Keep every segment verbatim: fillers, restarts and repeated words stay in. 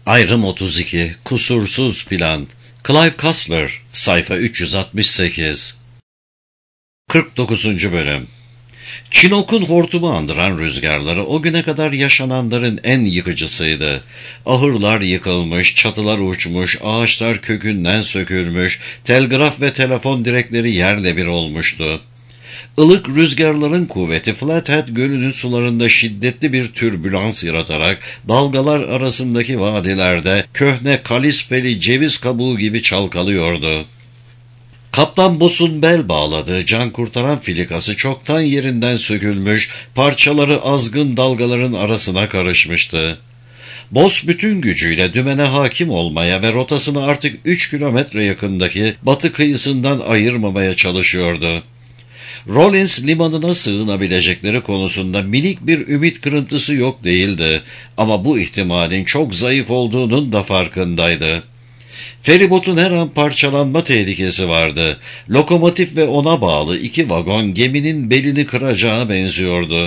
Ayrım otuz iki. Kusursuz Plan. Clive Cussler. Sayfa üç yüz altmış sekiz. kırk dokuzuncu Bölüm. Chinook'un hortumu andıran rüzgarları o güne kadar yaşananların en yıkıcısıydı. Ahırlar yıkılmış, çatılar uçmuş, ağaçlar kökünden sökülmüş, telgraf ve telefon direkleri yerle bir olmuştu. Ilık rüzgarların kuvveti Flathead Gölü'nün sularında şiddetli bir türbülans yaratarak dalgalar arasındaki vadilerde köhne kalispeli ceviz kabuğu gibi çalkalıyordu. Kaptan Boss'un bel bağladığı can kurtaran filikası çoktan yerinden sökülmüş, parçaları azgın dalgaların arasına karışmıştı. Boss bütün gücüyle dümene hakim olmaya ve rotasını artık üç kilometre yakındaki batı kıyısından ayırmamaya çalışıyordu. Rollins limanına sığınabilecekleri konusunda minik bir ümit kırıntısı yok değildi ama bu ihtimalin çok zayıf olduğunun da farkındaydı. Feribotun her an parçalanma tehlikesi vardı. Lokomotif ve ona bağlı iki vagon geminin belini kıracağı benziyordu.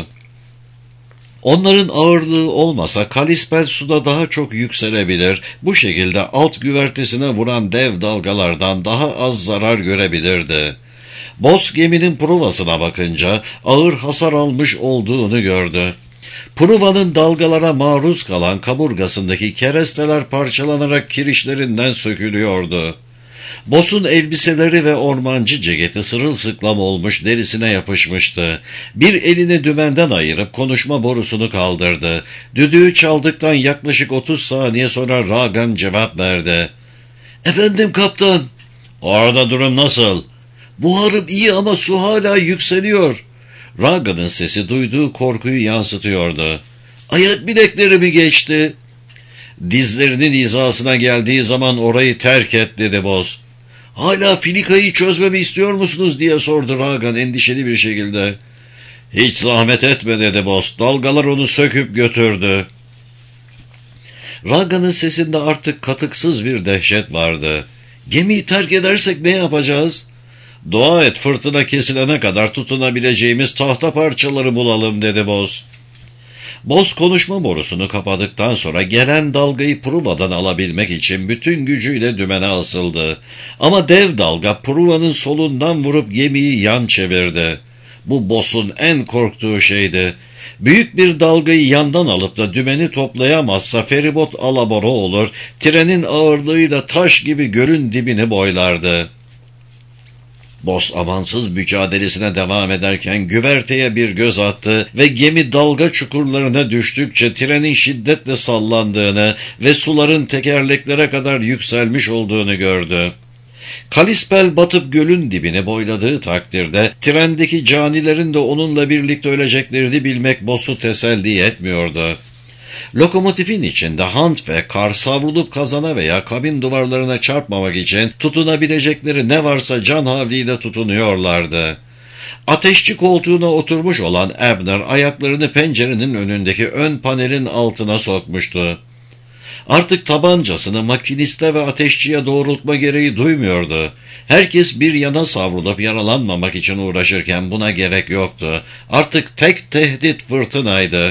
Onların ağırlığı olmasa Kalispel suda daha çok yükselebilir, bu şekilde alt güvertesine vuran dev dalgalardan daha az zarar görebilirdi. Boss geminin pruvasına bakınca ağır hasar almış olduğunu gördü. Pruvanın dalgalara maruz kalan kaburgasındaki keresteler parçalanarak kirişlerinden sökülüyordu. Boss'un elbiseleri ve ormancı ceketi sırılsıklam olmuş derisine yapışmıştı. Bir elini dümenden ayırıp konuşma borusunu kaldırdı. Düdüğü çaldıktan yaklaşık otuz saniye sonra Ragan cevap verdi. "Efendim kaptan." "Orada durum nasıl?" "Buharım iyi ama su hala yükseliyor." Ragan'ın sesi duyduğu korkuyu yansıtıyordu. "Ayak bilekleri mi geçti?" "Dizlerinin hizasına geldiği zaman orayı terk et," dedi Boss. "Hala filikayı çözmemi istiyor musunuz?" diye sordu Ragan endişeli bir şekilde. "Hiç zahmet etme," dedi Boss. "Dalgalar onu söküp götürdü." Ragan'ın sesinde artık katıksız bir dehşet vardı. "Gemiyi terk edersek ne yapacağız?" "Dua et fırtına kesilene kadar tutunabileceğimiz tahta parçaları bulalım," dedi Boss. Boss konuşma borusunu kapadıktan sonra gelen dalgayı pruvadan alabilmek için bütün gücüyle dümene asıldı. Ama dev dalga pruvanın solundan vurup gemiyi yan çevirdi. Bu Boss'un en korktuğu şeydi. Büyük bir dalgayı yandan alıp da dümeni toplayamazsa feribot alabora olur, trenin ağırlığıyla taş gibi gölün dibini boylardı. Boss amansız mücadelesine devam ederken güverteye bir göz attı ve gemi dalga çukurlarına düştükçe trenin şiddetle sallandığını ve suların tekerleklere kadar yükselmiş olduğunu gördü. Kalispel batıp gölün dibini boyladığı takdirde trendeki canilerin de onunla birlikte öleceklerini bilmek Boss'u teselli etmiyordu. Lokomotifin içinde Hunt ve Carr savrulup kazana veya kabin duvarlarına çarpmamak için tutunabilecekleri ne varsa can havliyle tutunuyorlardı. Ateşçi koltuğuna oturmuş olan Abner ayaklarını pencerenin önündeki ön panelin altına sokmuştu. Artık tabancasını makiniste ve ateşçiye doğrultma gereği duymuyordu. Herkes bir yana savrulup yaralanmamak için uğraşırken buna gerek yoktu. Artık tek tehdit fırtınaydı.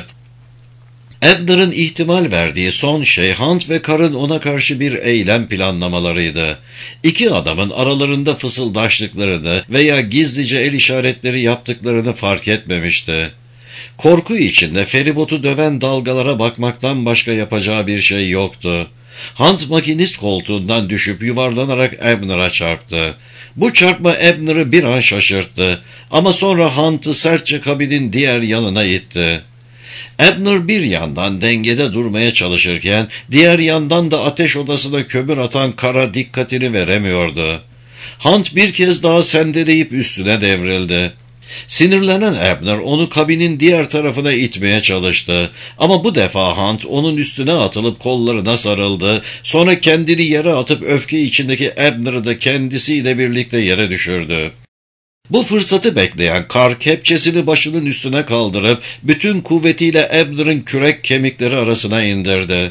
Abner'ın ihtimal verdiği son şey Hunt ve Carr'ın ona karşı bir eylem planlamalarıydı. İki adamın aralarında fısıldaştıklarını veya gizlice el işaretleri yaptıklarını fark etmemişti. Korku içinde feribotu döven dalgalara bakmaktan başka yapacağı bir şey yoktu. Hunt makinist koltuğundan düşüp yuvarlanarak Abner'a çarptı. Bu çarpma Abner'ı bir an şaşırttı ama sonra Hunt'ı sertçe kabinin diğer yanına itti. Abner bir yandan dengede durmaya çalışırken diğer yandan da ateş odasına kömür atan Carr'a dikkatini veremiyordu. Hunt bir kez daha sendeleyip üstüne devrildi. Sinirlenen Abner onu kabinin diğer tarafına itmeye çalıştı. Ama bu defa Hunt onun üstüne atılıp kollarına sarıldı. Sonra kendini yere atıp öfke içindeki Abner'ı da kendisiyle birlikte yere düşürdü. Bu fırsatı bekleyen Carr kepçesini başının üstüne kaldırıp bütün kuvvetiyle Abner'ın kürek kemikleri arasına indirdi.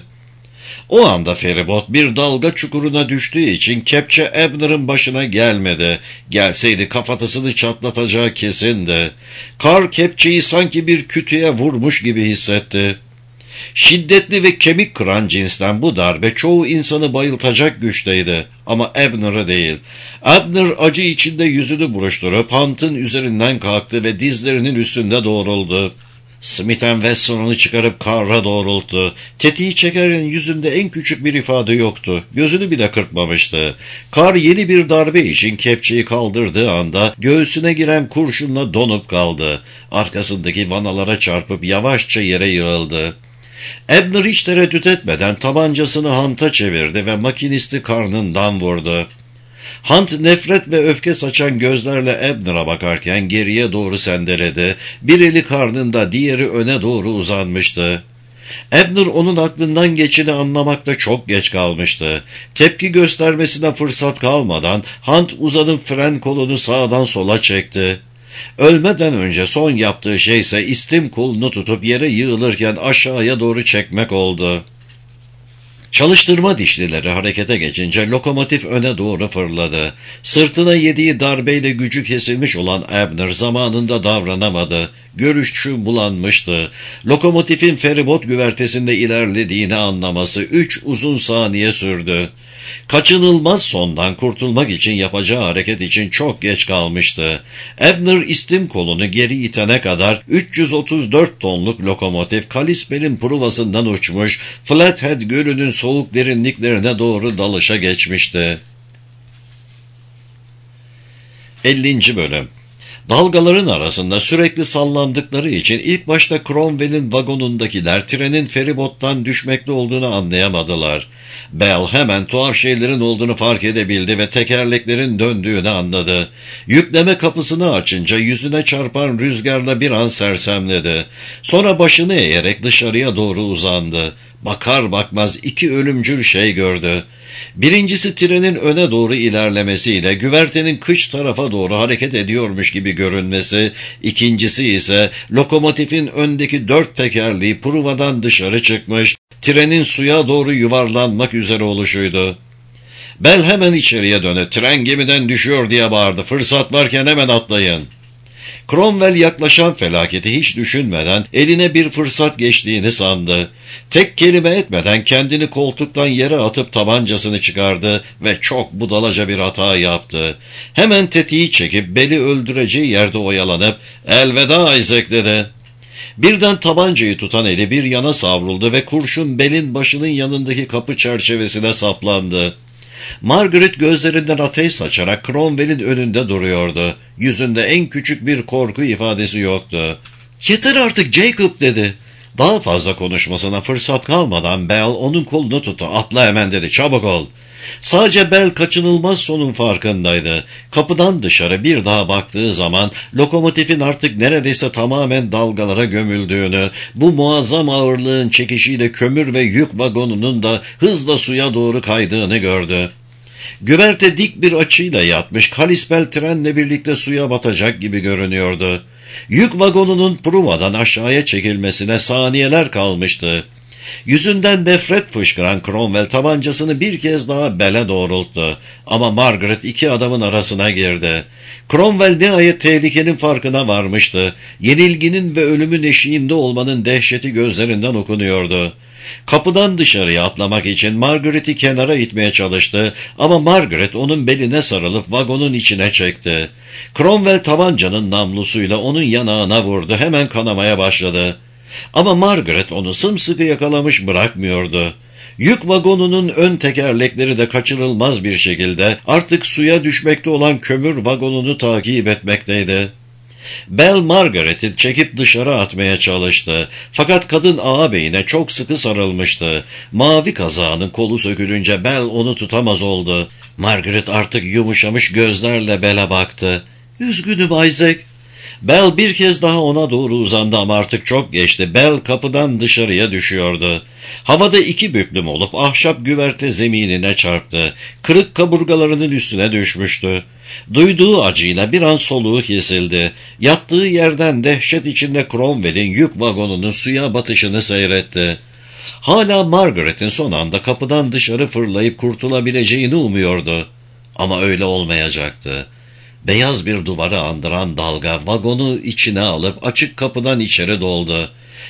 O anda feribot bir dalga çukuruna düştüğü için kepçe Abner'ın başına gelmedi. Gelseydi kafatasını çatlatacağı kesindi. Carr kepçeyi sanki bir kütüğe vurmuş gibi hissetti. Şiddetli ve kemik kıran cinsten bu darbe çoğu insanı bayıltacak güçteydi ama Abner'ı değil. Abner acı içinde yüzünü buruşturup Hunt'ın üzerinden kalktı ve dizlerinin üstünde doğruldu. Smith and Wesson onu çıkarıp Carr'a doğrulttu. Tetiği çekerken yüzünde en küçük bir ifade yoktu. Gözünü bile kırpmamıştı. Carr yeni bir darbe için kepçeyi kaldırdığı anda göğsüne giren kurşunla donup kaldı. Arkasındaki vanalara çarpıp yavaşça yere yığıldı. Abner hiç tereddüt etmeden tabancasını Hunt'a çevirdi ve makinisti karnından vurdu. Hunt nefret ve öfke saçan gözlerle Abner'a bakarken geriye doğru sendeledi. Bir eli karnında, diğeri öne doğru uzanmıştı. Abner onun aklından geçeni anlamakta çok geç kalmıştı. Tepki göstermesine fırsat kalmadan Hunt uzanıp fren kolunu sağdan sola çekti. Ölmeden önce son yaptığı şey ise istim kolunu tutup yere yığılırken aşağıya doğru çekmek oldu. Çalıştırma dişlileri harekete geçince lokomotif öne doğru fırladı. Sırtına yediği darbeyle gücü kesilmiş olan Abner zamanında davranamadı. Görüşü bulanmıştı. Lokomotifin feribot güvertesinde ilerlediğini anlaması üç uzun saniye sürdü. Kaçınılmaz sondan kurtulmak için yapacağı hareket için çok geç kalmıştı. Abner istim kolunu geri itene kadar üç yüz otuz dört tonluk lokomotif Kalispell'in pruvasından uçmuş, Flathead Gölü'nün soğuk derinliklerine doğru dalışa geçmişti. ellinci Bölüm. Dalgaların arasında sürekli sallandıkları için ilk başta Cromwell'in vagonundakiler trenin feribottan düşmekte olduğunu anlayamadılar. Bell hemen tuhaf şeylerin olduğunu fark edebildi ve tekerleklerin döndüğünü anladı. Yükleme kapısını açınca yüzüne çarpan rüzgarla bir an sersemledi. Sonra başını eğerek dışarıya doğru uzandı. Bakar bakmaz iki ölümcül şey gördü. Birincisi trenin öne doğru ilerlemesiyle güvertenin kış tarafa doğru hareket ediyormuş gibi görünmesi, ikincisi ise lokomotifin öndeki dört tekerleği pruvadan dışarı çıkmış, trenin suya doğru yuvarlanmak üzere oluşuydu. Bell hemen içeriye dönüp "Tren gemiden düşüyor" diye bağırdı. "Fırsat varken hemen atlayın." Cromwell yaklaşan felaketi hiç düşünmeden eline bir fırsat geçtiğini sandı. Tek kelime etmeden kendini koltuktan yere atıp tabancasını çıkardı ve çok budalaca bir hata yaptı. Hemen tetiği çekip Bell'i öldüreceği yerde oyalanıp "Elveda Isaac" dedi. Birden tabancayı tutan eli bir yana savruldu ve kurşun Bell'in başının yanındaki kapı çerçevesine saplandı. Margaret gözlerinden ateş saçarak Cromwell'in önünde duruyordu. Yüzünde en küçük bir korku ifadesi yoktu. "Yeter artık Jacob" dedi. Daha fazla konuşmasına fırsat kalmadan Bell onun kolunu tuttu. "Atla hemen" dedi. "Çabuk ol." Sadece Bell kaçınılmaz sonun farkındaydı. Kapıdan dışarı bir daha baktığı zaman lokomotifin artık neredeyse tamamen dalgalara gömüldüğünü, bu muazzam ağırlığın çekişiyle kömür ve yük vagonunun da hızla suya doğru kaydığını gördü. Güverte dik bir açıyla yatmış, Kalispell trenle birlikte suya batacak gibi görünüyordu. Yük vagonunun pruvadan aşağıya çekilmesine saniyeler kalmıştı. Yüzünden nefret fışkıran Cromwell tabancasını bir kez daha Bell'e doğrulttu. Ama Margaret iki adamın arasına girdi. Cromwell nihayet tehlikenin farkına varmıştı. Yenilginin ve ölümün eşiğinde olmanın dehşeti gözlerinden okunuyordu. Kapıdan dışarıya atlamak için Margaret'i kenara itmeye çalıştı ama Margaret onun beline sarılıp vagonun içine çekti. Cromwell tabancanın namlusuyla onun yanağına vurdu. Hemen kanamaya başladı. Ama Margaret onu sımsıkı yakalamış bırakmıyordu. Yük vagonunun ön tekerlekleri de kaçınılmaz bir şekilde artık suya düşmekte olan kömür vagonunu takip etmekteydi. Bell Margaret'i çekip dışarı atmaya çalıştı. Fakat kadın ağabeyine çok sıkı sarılmıştı. Mavi kazağının kolu sökülünce Bell onu tutamaz oldu. Margaret artık yumuşamış gözlerle Bell'e baktı. "Üzgünüm Isaac." Bell bir kez daha ona doğru uzandı ama artık çok geçti. Bell kapıdan dışarıya düşüyordu. Havada iki büklüm olup ahşap güverte zeminine çarptı. Kırık kaburgalarının üstüne düşmüştü. Duyduğu acıyla bir an soluğu kesildi. Yattığı yerden dehşet içinde Cromwell'in yük vagonunun suya batışını seyretti. Hala Margaret'in son anda kapıdan dışarı fırlayıp kurtulabileceğini umuyordu. Ama öyle olmayacaktı. Beyaz bir duvarı andıran dalga vagonu içine alıp açık kapıdan içeri doldu.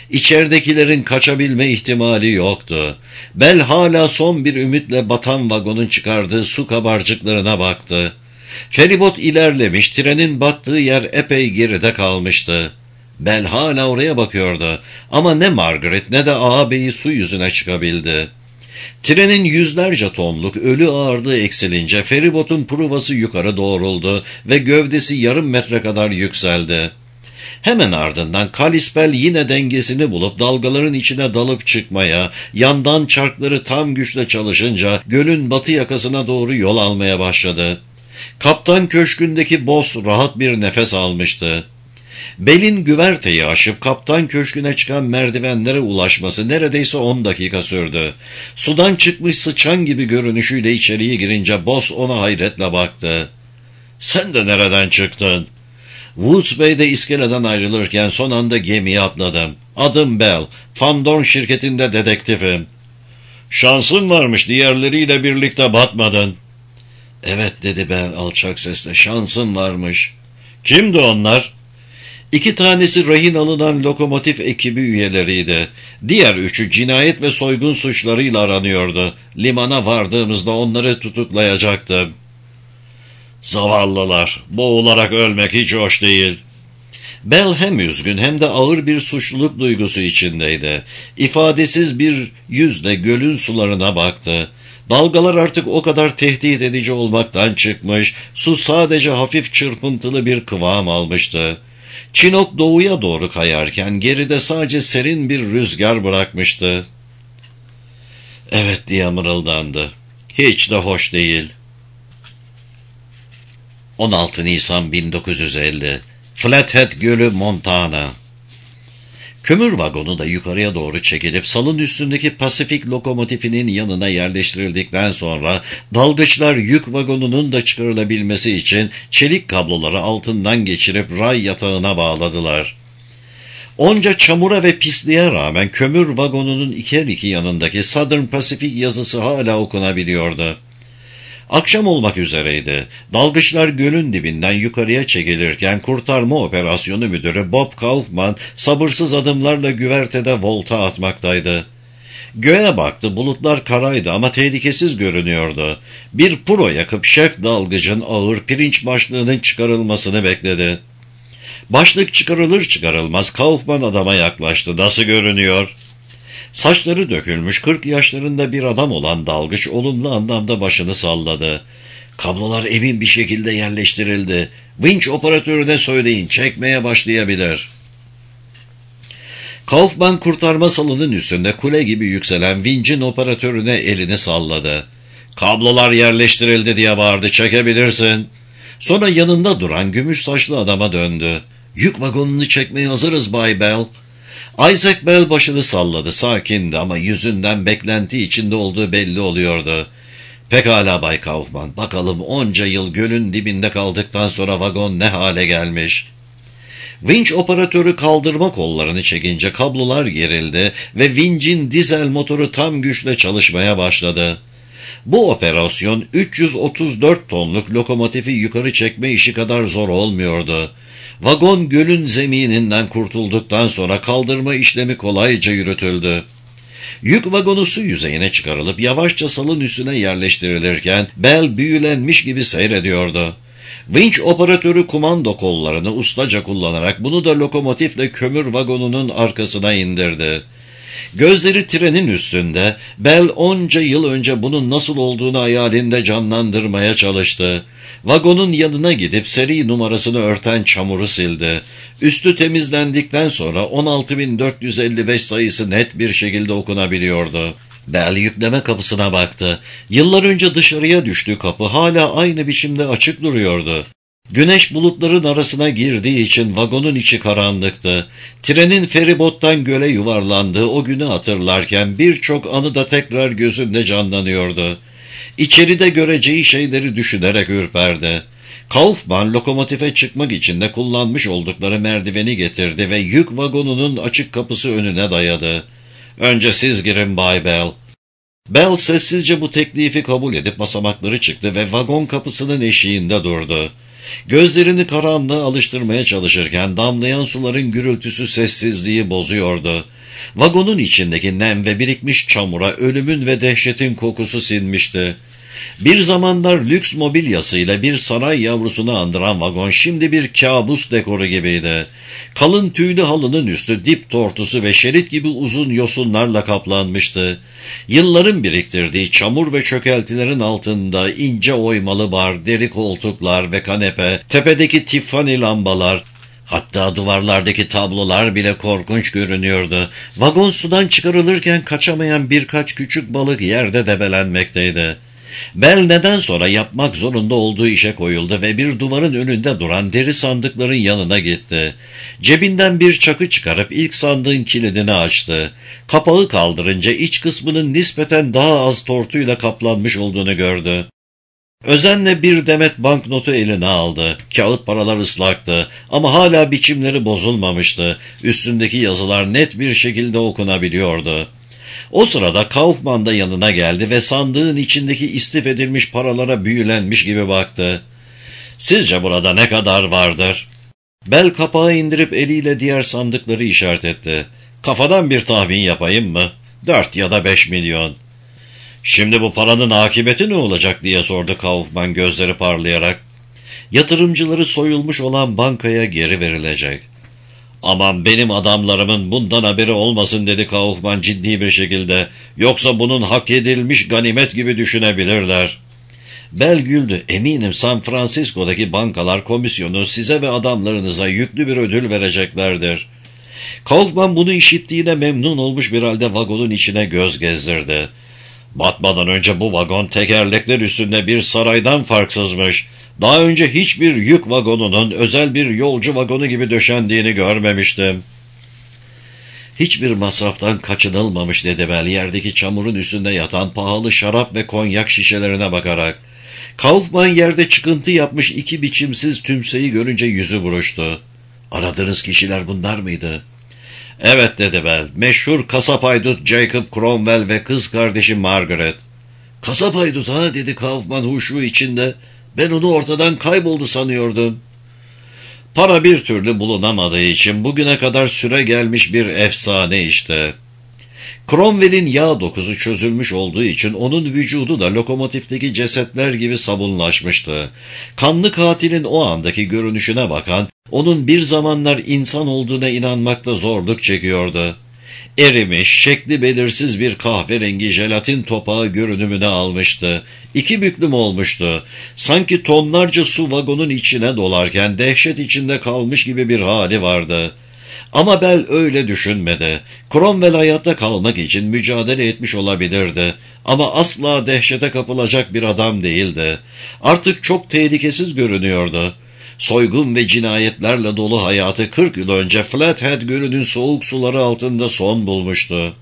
İçeridekilerin kaçabilme ihtimali yoktu. Bell hala son bir ümitle batan vagonun çıkardığı su kabarcıklarına baktı. Feribot ilerlemiş, trenin battığı yer epey geride kalmıştı. Bell hala oraya bakıyordu ama ne Margaret ne de ağabeyi su yüzüne çıkabildi. Trenin yüzlerce tonluk ölü ağırlığı eksilince feribotun pruvası yukarı doğruldu ve gövdesi yarım metre kadar yükseldi. Hemen ardından Kalispel yine dengesini bulup dalgaların içine dalıp çıkmaya, yandan çarkları tam güçle çalışınca gölün batı yakasına doğru yol almaya başladı. Kaptan köşkündeki Boss rahat bir nefes almıştı. Bell'in güverteyi aşıp kaptan köşküne çıkan merdivenlere ulaşması neredeyse on dakika sürdü. Sudan çıkmış sıçan gibi görünüşüyle içeriye girince Boss ona hayretle baktı. "Sen de nereden çıktın?" "Woods Bay'de iskeleden ayrılırken son anda gemiye atladım. Adım Bell, Van Dorn şirketinde dedektifim." "Şansın varmış, diğerleriyle birlikte batmadın." "Evet," dedi Bell alçak sesle, "şansın varmış." "Kimdi onlar?" İki tanesi rehin alınan lokomotif ekibi üyeleriydi. Diğer üçü cinayet ve soygun suçlarıyla aranıyordu. Limana vardığımızda onları tutuklayacaktım. "Zavallılar, boğularak ölmek hiç hoş değil." Bell hem üzgün hem de ağır bir suçluluk duygusu içindeydi. İfadesiz bir yüzle gölün sularına baktı. Dalgalar artık o kadar tehdit edici olmaktan çıkmış, su sadece hafif çırpıntılı bir kıvam almıştı. Chinook doğuya doğru kayarken geride sadece serin bir rüzgar bırakmıştı. "Evet," diye mırıldandı. "Hiç de hoş değil." on altı Nisan bin dokuz yüz elli Flathead Gölü, Montana. Kömür vagonu da yukarıya doğru çekilip salın üstündeki Pasifik lokomotifinin yanına yerleştirildikten sonra dalgıçlar yük vagonunun da çıkarılabilmesi için çelik kabloları altından geçirip ray yatağına bağladılar. Onca çamura ve pisliğe rağmen kömür vagonunun iki her iki yanındaki Southern Pacific yazısı hala okunabiliyordu. Akşam olmak üzereydi. Dalgıçlar gölün dibinden yukarıya çekilirken kurtarma operasyonu müdürü Bob Kaufman sabırsız adımlarla güvertede volta atmaktaydı. Göğe baktı, bulutlar karaydı ama tehlikesiz görünüyordu. Bir puro yakıp şef dalgıcın ağır pirinç başlığının çıkarılmasını bekledi. Başlık çıkarılır çıkarılmaz Kaufman adama yaklaştı. "Nasıl görünüyor?" Saçları dökülmüş kırk yaşlarında bir adam olan dalgıç olumlu anlamda başını salladı. "Kablolar emin bir şekilde yerleştirildi. Vinç operatörüne söyleyin, çekmeye başlayabilir." Kaufman kurtarma salının üstünde kule gibi yükselen vincin operatörüne elini salladı. "Kablolar yerleştirildi," diye bağırdı, "çekebilirsin." Sonra yanında duran gümüş saçlı adama döndü. "Yük vagonunu çekmeye hazırız Bay Bell." Isaac Bell başını salladı, sakindi ama yüzünden beklenti içinde olduğu belli oluyordu. "Pekala Bay Kaufman, bakalım onca yıl gölün dibinde kaldıktan sonra vagon ne hale gelmiş?" Vinç operatörü kaldırma kollarını çekince kablolar gerildi ve vincin dizel motoru tam güçle çalışmaya başladı. Bu operasyon üç yüz otuz dört tonluk lokomotifi yukarı çekme işi kadar zor olmuyordu. Vagon gölün zemininden kurtulduktan sonra kaldırma işlemi kolayca yürütüldü. Yük vagonu su yüzeyine çıkarılıp yavaşça salın üstüne yerleştirilirken Bell büyülenmiş gibi seyrediyordu. Vinç operatörü kumando kollarını ustaca kullanarak bunu da lokomotifle kömür vagonunun arkasına indirdi. Gözleri trenin üstünde, Bell onca yıl önce bunun nasıl olduğunu hayalinde canlandırmaya çalıştı. Vagonun yanına gidip seri numarasını örten çamuru sildi. Üstü temizlendikten sonra on altı bin dört yüz elli beş sayısı net bir şekilde okunabiliyordu. Bell yükleme kapısına baktı. Yıllar önce dışarıya düştüğü kapı hala aynı biçimde açık duruyordu. Güneş bulutların arasına girdiği için vagonun içi karanlıktı. Trenin feribottan göle yuvarlandığı o günü hatırlarken birçok anı da tekrar gözünde canlanıyordu. İçeride göreceği şeyleri düşünerek ürperdi. Kaufman lokomotife çıkmak için de kullanmış oldukları merdiveni getirdi ve yük vagonunun açık kapısı önüne dayadı. "Önce siz girin Bay Bell." Bell sessizce bu teklifi kabul edip basamakları çıktı ve vagon kapısının eşiğinde durdu. Gözlerini karanlığa alıştırmaya çalışırken damlayan suların gürültüsü sessizliği bozuyordu. Vagonun içindeki nem ve birikmiş çamura ölümün ve dehşetin kokusu sinmişti. Bir zamanlar lüks mobilyasıyla bir saray yavrusunu andıran vagon şimdi bir kabus dekoru gibiydi. Kalın tüylü halının üstü dip tortusu ve şerit gibi uzun yosunlarla kaplanmıştı. Yılların biriktirdiği çamur ve çökeltilerin altında ince oymalı bar, deri koltuklar ve kanepe, tepedeki Tiffany lambalar, hatta duvarlardaki tablolar bile korkunç görünüyordu. Vagon sudan çıkarılırken kaçamayan birkaç küçük balık yerde debelenmekteydi. Bel neden sonra yapmak zorunda olduğu işe koyuldu ve bir duvarın önünde duran deri sandıkların yanına gitti. Cebinden bir çakı çıkarıp ilk sandığın kilidini açtı. Kapağı kaldırınca iç kısmının nispeten daha az tortuyla kaplanmış olduğunu gördü. Özenle bir demet banknotu eline aldı. Kağıt paralar ıslaktı ama hala biçimleri bozulmamıştı. Üstündeki yazılar net bir şekilde okunabiliyordu. O sırada Kaufman da yanına geldi ve sandığın içindeki istif edilmiş paralara büyülenmiş gibi baktı. "Sizce burada ne kadar vardır?" Bel kapağı indirip eliyle diğer sandıkları işaret etti. "Kafadan bir tahmin yapayım mı? Dört ya da beş milyon." "Şimdi bu paranın akıbeti ne olacak?" diye sordu Kaufman gözleri parlayarak. "Yatırımcıları soyulmuş olan bankaya geri verilecek." "Aman benim adamlarımın bundan haberi olmasın," dedi Kaufman ciddi bir şekilde. "Yoksa bunun hak edilmiş ganimet gibi düşünebilirler." Bel güldü. "Eminim San Francisco'daki bankalar komisyonu size ve adamlarınıza yüklü bir ödül vereceklerdir." Kaufman bunu işittiğine memnun olmuş bir halde vagonun içine göz gezdirdi. "Batmadan önce bu vagon tekerlekler üstünde bir saraydan farksızmış. Daha önce hiçbir yük vagonunun özel bir yolcu vagonu gibi döşendiğini görmemiştim." "Hiçbir masraftan kaçınılmamış," dedi Bel yerdeki çamurun üstünde yatan pahalı şarap ve konyak şişelerine bakarak. Kaufman yerde çıkıntı yapmış iki biçimsiz tümseyi görünce yüzü buruştu. "Aradığınız kişiler bunlar mıydı?" "Evet," dedi Bel. "Meşhur kasap haydut Jacob Cromwell ve kız kardeşi Margaret." "Kasap haydut ha," dedi Kaufman huşu içinde. "Ben onu ortadan kayboldu sanıyordum." "Para bir türlü bulunamadığı için bugüne kadar süre gelmiş bir efsane işte." Cromwell'in yağ dokuzu çözülmüş olduğu için onun vücudu da lokomotifteki cesetler gibi sabunlaşmıştı. Kanlı katilin o andaki görünüşüne bakan, onun bir zamanlar insan olduğuna inanmakta zorluk çekiyordu. Erimiş, şekli belirsiz bir kahverengi jelatin topağı görünümünü almıştı. İki büklüm olmuştu. Sanki tonlarca su vagonun içine dolarken dehşet içinde kalmış gibi bir hali vardı. Ama Bel öyle düşünmedi. Cromwell hayatta kalmak için mücadele etmiş olabilirdi. Ama asla dehşete kapılacak bir adam değildi. Artık çok tehlikesiz görünüyordu. Soygun ve cinayetlerle dolu hayatı kırk yıl önce Flathead Gölü'nün soğuk suları altında son bulmuştu.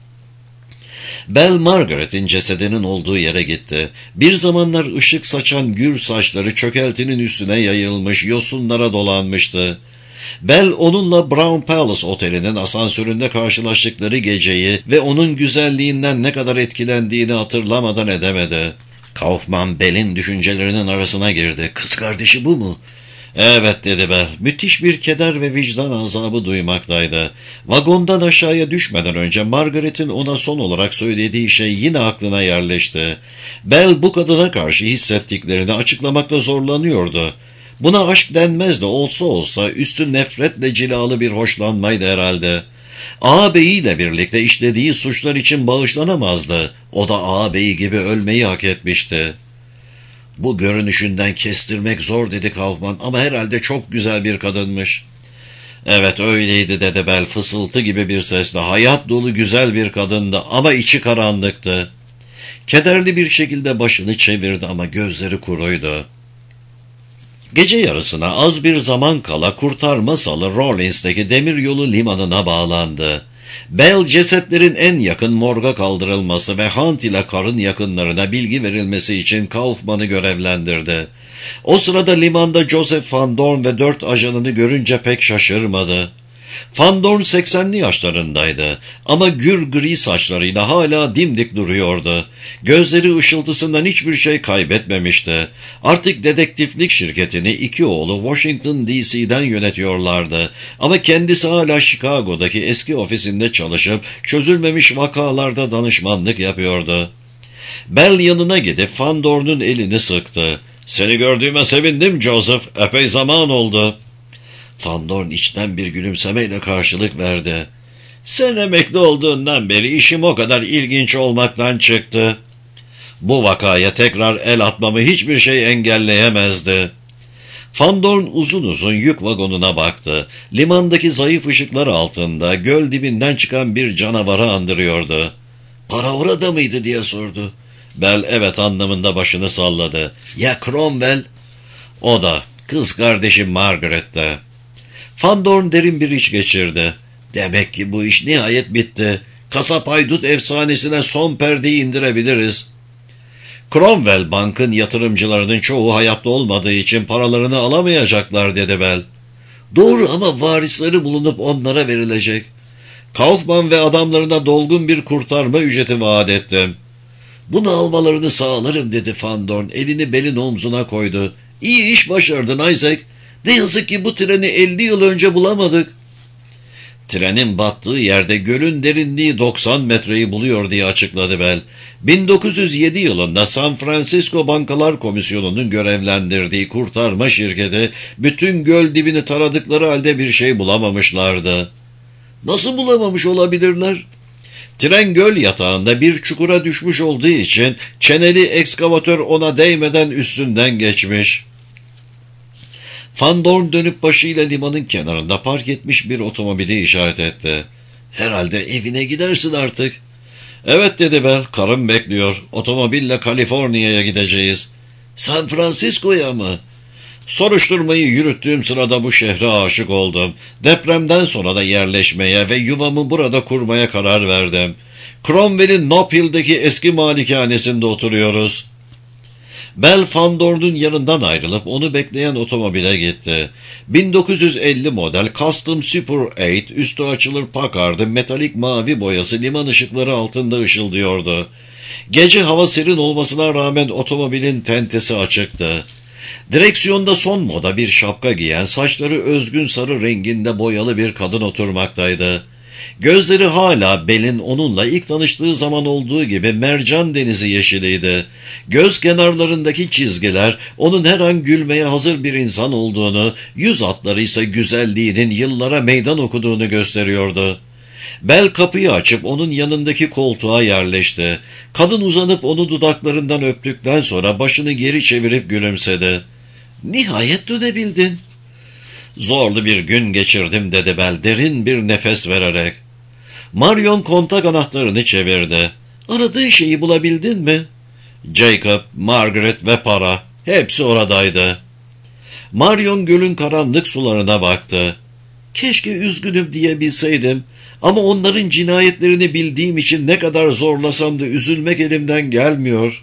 Bel Margaret'in cesedinin olduğu yere gitti. Bir zamanlar ışık saçan gür saçları çökeltinin üstüne yayılmış, yosunlara dolanmıştı. Bel onunla Brown Palace Oteli'nin asansöründe karşılaştıkları geceyi ve onun güzelliğinden ne kadar etkilendiğini hatırlamadan edemedi. Kaufman Bel'in düşüncelerinin arasına girdi. "Kız kardeşi bu mu?" "Evet," dedi Bel. Müthiş bir keder ve vicdan azabı duymaktaydı. Vagondan aşağıya düşmeden önce Margaret'in ona son olarak söylediği şey yine aklına yerleşti. Bel bu kadına karşı hissettiklerini açıklamakta zorlanıyordu. Buna aşk denmez de olsa olsa üstü nefretle cilalı bir hoşlanmaydı herhalde. Ağabeyiyle birlikte işlediği suçlar için bağışlanamazdı. O da ağabeyi gibi ölmeyi hak etmişti. "Bu görünüşünden kestirmek zor," dedi Kaufman, "ama herhalde çok güzel bir kadınmış." "Evet öyleydi," dedi Bel fısıltı gibi bir sesle. "Hayat dolu güzel bir kadındı ama içi karanlıktı." Kederli bir şekilde başını çevirdi ama gözleri kuruydu. Gece yarısına az bir zaman kala kurtarma salı Rawlins'teki demiryolu limanına bağlandı. Bell cesetlerin en yakın morga kaldırılması ve Hunt ile Carr'ın yakınlarına bilgi verilmesi için Kaufman'ı görevlendirdi. O sırada limanda Joseph Van Dorn ve dört ajanını görünce pek şaşırmadı. Van Dorn seksenli yaşlarındaydı ama gür gri saçlarıyla hala dimdik duruyordu. Gözleri ışıltısından hiçbir şey kaybetmemişti. Artık dedektiflik şirketini iki oğlu Washington D C'den yönetiyorlardı. Ama kendisi hala Chicago'daki eski ofisinde çalışıp çözülmemiş vakalarda danışmanlık yapıyordu. Bell yanına gidip Van Dorn'un elini sıktı. "Seni gördüğüme sevindim Joseph, epey zaman oldu." Van Dorn içten bir gülümsemeyle karşılık verdi. "Sen emekli olduğundan beri işim o kadar ilginç olmaktan çıktı. Bu vakaya tekrar el atmamı hiçbir şey engelleyemezdi." Van Dorn uzun uzun yük vagonuna baktı. Limandaki zayıf ışıklar altında göl dibinden çıkan bir canavarı andırıyordu. "Para orada mıydı?" diye sordu. Bell evet anlamında başını salladı. "Ya Cromwell?" "O da, kız kardeşi Margaret de." Van Dorn derin bir iç geçirdi. "Demek ki bu iş nihayet bitti. Kasap haydut efsanesine son perdeyi indirebiliriz." "Cromwell Bank'ın yatırımcılarının çoğu hayatta olmadığı için paralarını alamayacaklar," dedi Bell. "Doğru ama varisleri bulunup onlara verilecek. Kaufman ve adamlarına dolgun bir kurtarma ücreti vaat ettim." "Bunu almalarını sağlarım," dedi Van Dorn. Elini Bell'in omzuna koydu. "İyi iş başardın Isaac. Ne yazık ki bu treni elli yıl önce bulamadık." "Trenin battığı yerde gölün derinliği doksan metreyi buluyor," diye açıkladı Bell. bin dokuz yüz yedi yılında San Francisco Bankalar Komisyonu'nun görevlendirdiği kurtarma şirketi bütün göl dibini taradıkları halde bir şey bulamamışlardı. "Nasıl bulamamış olabilirler?" "Tren göl yatağında bir çukura düşmüş olduğu için çeneli ekskavatör ona değmeden üstünden geçmiş." Van Dorn dönüp başıyla limanın kenarında park etmiş bir otomobili işaret etti. "Herhalde evine gidersin artık." "Evet," dedi Bell, "karım bekliyor. Otomobille Kaliforniya'ya gideceğiz." "San Francisco'ya mı?" "Soruşturmayı yürüttüğüm sırada bu şehre aşık oldum. Depremden sonra da yerleşmeye ve yuvamı burada kurmaya karar verdim. Cromwell'in Nob Hill'deki eski malikanesinde oturuyoruz." Bell Van Dorn'un yanından ayrılıp onu bekleyen otomobile gitti. bin dokuz yüz elli model Custom Super sekiz üstü açılır Packard'ın metalik mavi boyası liman ışıkları altında ışıldıyordu. Gece hava serin olmasına rağmen otomobilin tentesi açıktı. Direksiyonda son moda bir şapka giyen, saçları özgün sarı renginde boyalı bir kadın oturmaktaydı. Gözleri hala Bell'in onunla ilk tanıştığı zaman olduğu gibi mercan denizi yeşiliydi. Göz kenarlarındaki çizgiler onun her an gülmeye hazır bir insan olduğunu, yüz hatları ise güzelliğinin yıllara meydan okuduğunu gösteriyordu. Bell kapıyı açıp onun yanındaki koltuğa yerleşti. Kadın uzanıp onu dudaklarından öptükten sonra başını geri çevirip gülümsedi. "Nihayet dönebildin." "Zorlu bir gün geçirdim," dedi Bell derin bir nefes vererek. Marion kontak anahtarını çevirdi. "Aradığın şeyi bulabildin mi?" "Jacob, Margaret ve para. Hepsi oradaydı." Marion gölün karanlık sularına baktı. "Keşke üzgünüm diyebilseydim. Ama onların cinayetlerini bildiğim için ne kadar zorlasam da üzülmek elimden gelmiyor."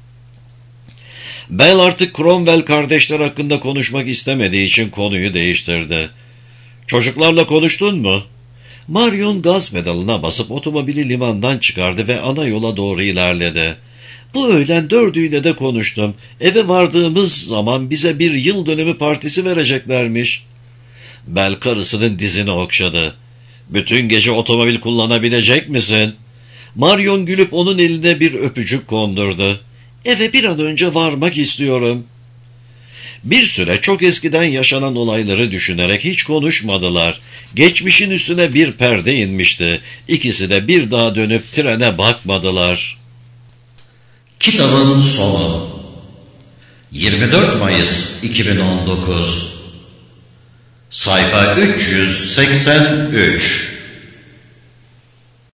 Bell artık Cromwell kardeşler hakkında konuşmak istemediği için konuyu değiştirdi. "Çocuklarla konuştun mu?" Marion gaz pedalına basıp otomobili limandan çıkardı ve ana yola doğru ilerledi. "Bu öğlen dördüyle de konuştum. Eve vardığımız zaman bize bir yıl dönümü partisi vereceklermiş." Bell karısının dizini okşadı. "Bütün gece otomobil kullanabilecek misin?" Marion gülüp onun eline bir öpücük kondurdu. "Eve bir an önce varmak istiyorum." Bir süre çok eskiden yaşanan olayları düşünerek hiç konuşmadılar. Geçmişin üstüne bir perde inmişti. İkisi de bir daha dönüp trene bakmadılar. Kitabın sonu yirmi dört Mayıs iki bin on dokuz Sayfa üç yüz seksen üç